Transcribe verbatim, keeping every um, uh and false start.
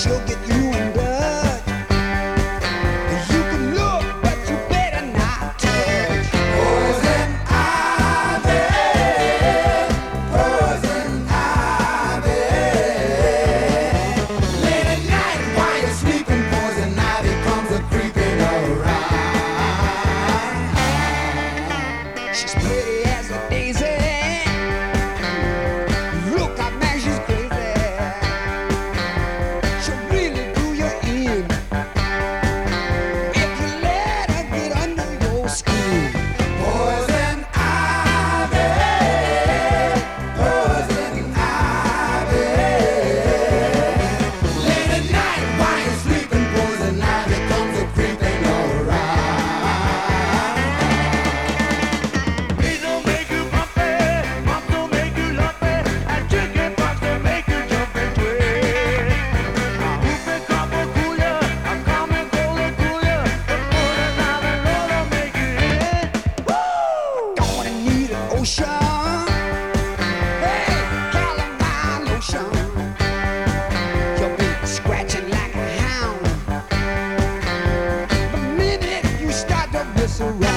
she'll get you in Dutch. You can look, but you better not touch. Poison ivy, poison ivy. Late at night while you're sleeping, poison ivy comes a creeping around. She's pretty as a daisy. Look, I man, she's crazy. She'll really do you in if you let her get under your skin. Poison ivy, poison ivy. Late at night while you're sleeping, poison ivy comes a creeping around. Beat don't make you bumpy, bump don't make you lumpy, and chicken pox don't make you jump and twist. A whooping cough will cool ya, a common cold will cool ya, but poison ivy Lord will make you hit. Don't wanna need an ocean. Hey, calamine lotion. You'll be scratching like a hound the minute you start to mess around.